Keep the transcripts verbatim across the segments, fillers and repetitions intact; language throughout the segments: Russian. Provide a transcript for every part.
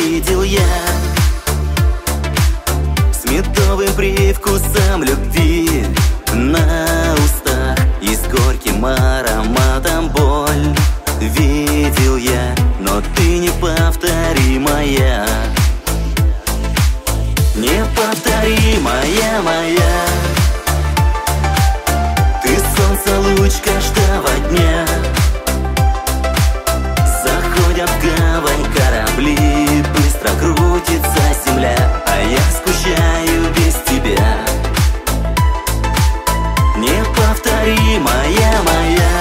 видел я, с медовым привкусом любви на устах и с горьким ароматом боль. Видел я, но ты неповторимая, неповторимая моя. Ты солнце, луч каждого дня. Заходят в гавань корабли, быстро крутится земля, а я скучаю без тебя. Неповторимая моя.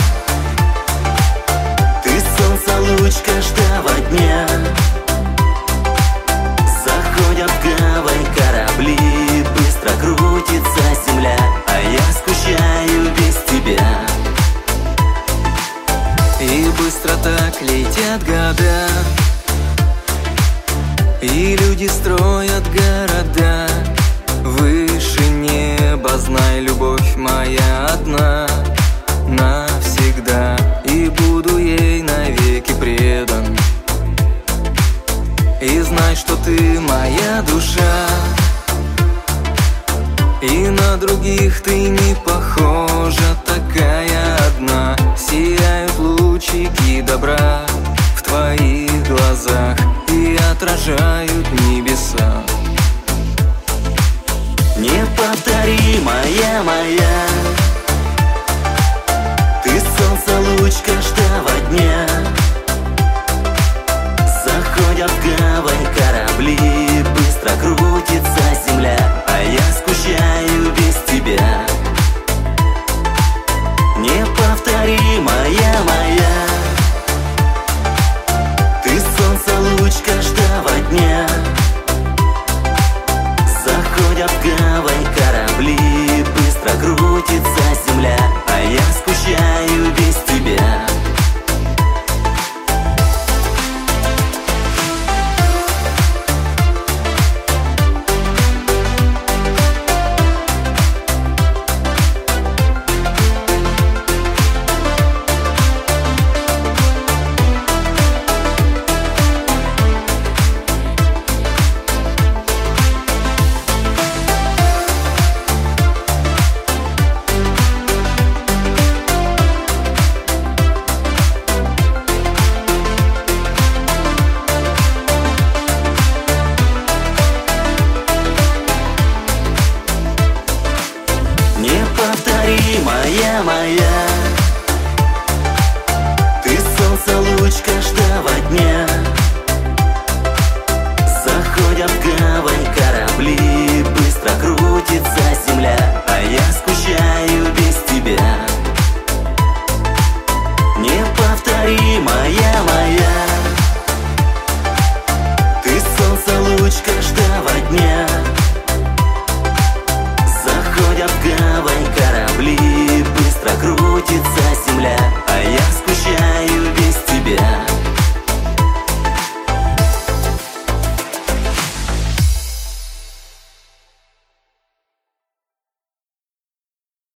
Ты солнце, луч каждого дня. Заходят в гавань корабли, быстро крутится земля, а я скучаю без тебя. И быстро так летят года, и люди строят города. Выше неба, знай, любовь моя одна навсегда, и буду ей навеки предан. И знай, что ты моя душа, и на других ты не похожа, такая одна. Сияют лучики добра в твоих глазах и отражают небеса. Неповторимая моя. Ты солнце, луч каждого дня. Заходят в гавань корабли, быстро крутится земля, а я скучаю без тебя. Неповторимая моя. Ты солнце, луч каждого дня. Заходят в гавань корабли, быстро крутится